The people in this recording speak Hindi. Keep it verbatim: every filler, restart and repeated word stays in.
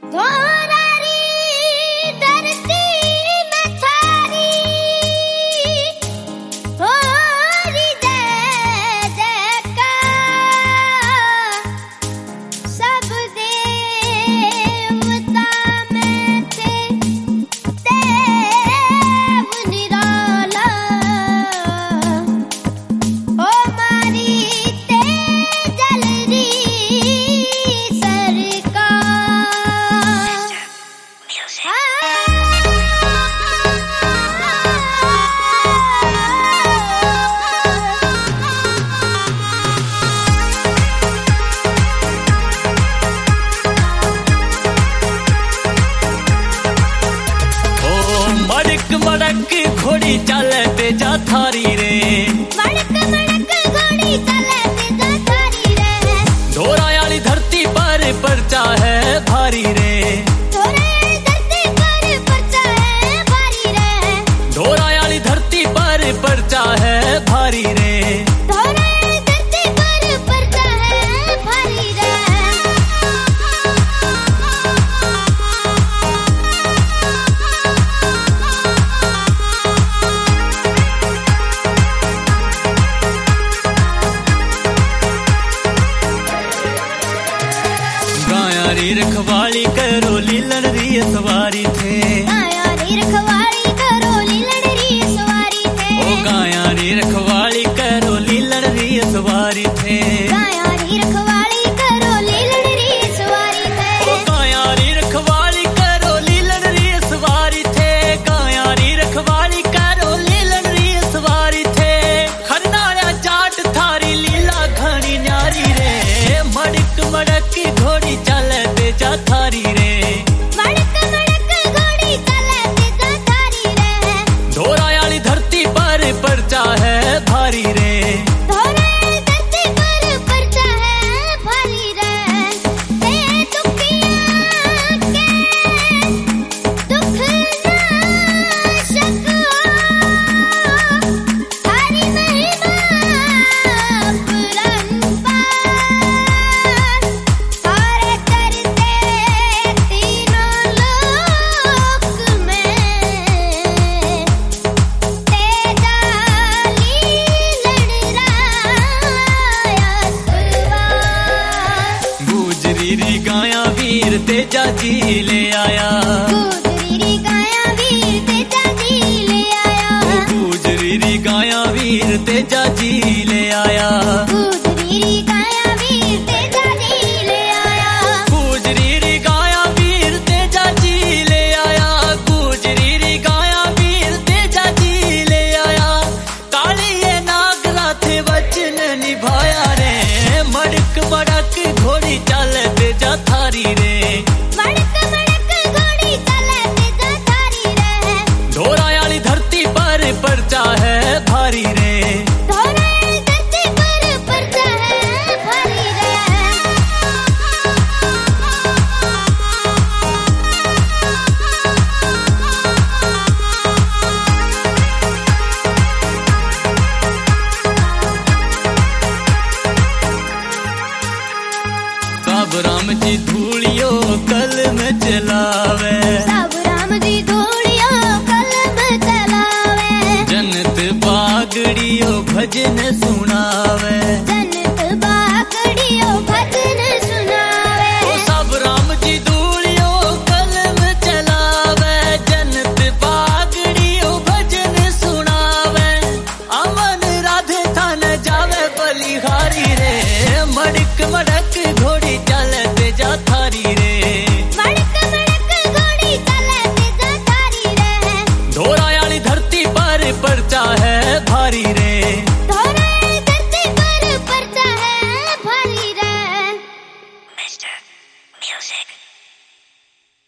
घोड़ी चले तेजा थारी रे, मड़क मड़क घोड़ी चले तेजा थारी रे। ढोरा वाली धरती पर परचा है भारी रे, ढोरा वाली धरती पर परचा है भारी रे। ढोरा वाली धरती पर परचा है भारी रे, ढोरा वाली धरती पर परचा है भारी रे। गायारी रखवाली करो लीलन री सवारी थे, गायारी रखवाली करो लीलन री सवारी थे। ओ गायारी रखवाली करो लीलन री सवारी थे, गायारी रखवाली करो लीलन री सवारी थे। ओ गायारी रखवाली करो लीलन री सवारी थे, गायारी रखवाली करो लीलन री सवारी थे। खरनाया जाट थारी लीला घनी न्यारी रे, मड़क मड़क घोड़ी चले तेजा थारी रे, मड़क मड़क घोड़ी चले तेजा थारी रे। ढोरा वाली धरती पर परचा है भारी रे, ढोरा वाली धरती पर परचा है भारी रे। ते दुखिया के दुख नाशक हरि महिमा पुरंपार, सारे करते तीनों लोक में तेजा लीलन राया सुवार। गुजरी री गाया वीर तेजा जी ले आया, गुजरी री गाया वीर तेजा जी ले आया, गुजरी री गाया वीर तेजा जी ले आया, गुजरी री गाया वीर तेजा जी ले आया। गुजरी री गाया वीर तेजा जी ले आया, गुजरी री गाया वीर तेजा जी ले आया। कालिए नागरा थे वचन निभाया रे, मड़क मड़क घोड़ी चले तेजा थारी रे, मड़क मड़क घोड़ी चले तेजा थारी रे। ढोरा वाली धरती पर परचा है भारी रे, ढोरा वाली धरती पर परचा है भारी रे। सब राम जी धूलियो कल में चलावे, सब राम जी धूलियो कलम चलावे, जनत बागड़ियो भजन सुनावे, जनत बागड़ियो भजन सुनावे। ओ सब राम जी धूलियो कल में चलावे, जनत बागड़ियो भजन सुनावे। अमन राधे थान जावे बलिहारी रे, मड़क मड़क घोड़ी चले तेजा थारी रे, मड़क मड़क घोड़ी चले तेजा थारी रे। ढोरा वाली धरती पर परचा है भारी रे,